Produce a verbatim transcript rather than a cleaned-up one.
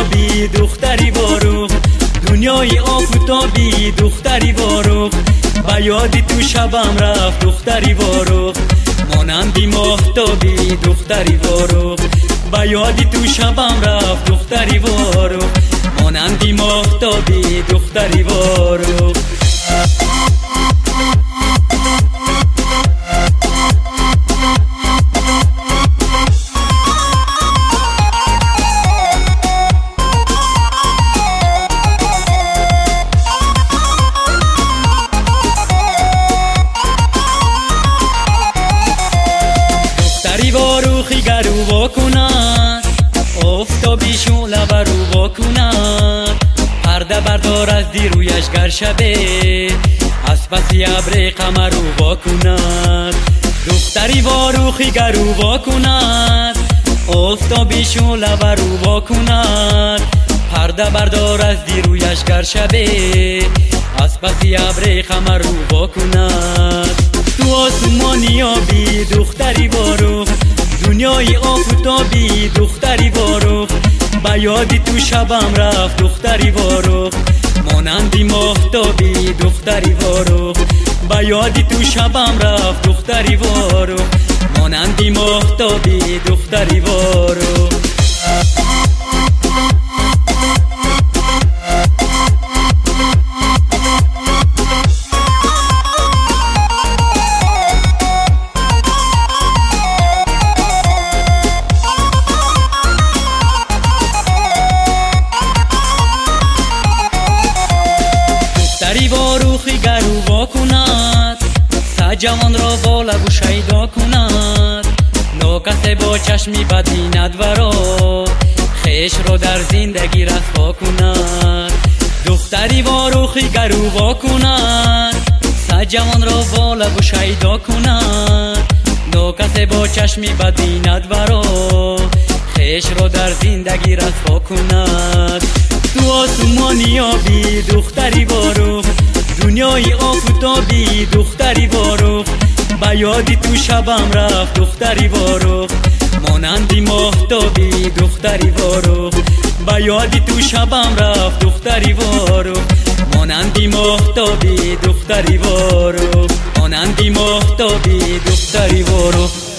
آبی دختری وارو، دنیای آفتابی دختری وارو، با یادی تو شبم رفت دختری وارو، مانندی ماهتابی دختری وارو، با یادی تو شبم رفت دختری وارو، مانندی ماهتابی دختری وارو. خیگرو واکنند آفتابی شعله برو واکنند، پرده بردار از دیرویش گر شبه از پسی ابر قمر رو واکنند، دختری وارو خیگرو واکنند آفتابی شعله برو واکنند، پرده بردار از دیرویش گر شبه از پسی ابر قمر رو واکنند، تو آسمانی آبی دختری وارو، دنیای آفتابی دختری وارو، با یادی تو شبم رفت دختری وارو، مانندی ماهتابی دختری وارو، با یادی تو شبم رفت دختری وارو، مانندی ماهتابی دختری وارو. دختری وارو خیگرو واکند، سجوان را با لبو شیدا کند، ناکس با چشمی بد بیند ورا خیش را در زندگی رسوا کند، دختری وارو خیگرو واکند، سجوان را با لبو شیدا کند، ناکس با چشمی بد بیند ورا خیش را در زندگی رسوا کند، تو آسمانی آبی دختری وارو، دنیای آفتابی دختری وارو، با یادی تو شبم رفت دختری وارو، مانندی ماهتابی دختری وارو، با یادی تو شبم رفت دختری وارو، مانندی ماهتابی دختری وارو، مانندی ماهتابی دختری وارو.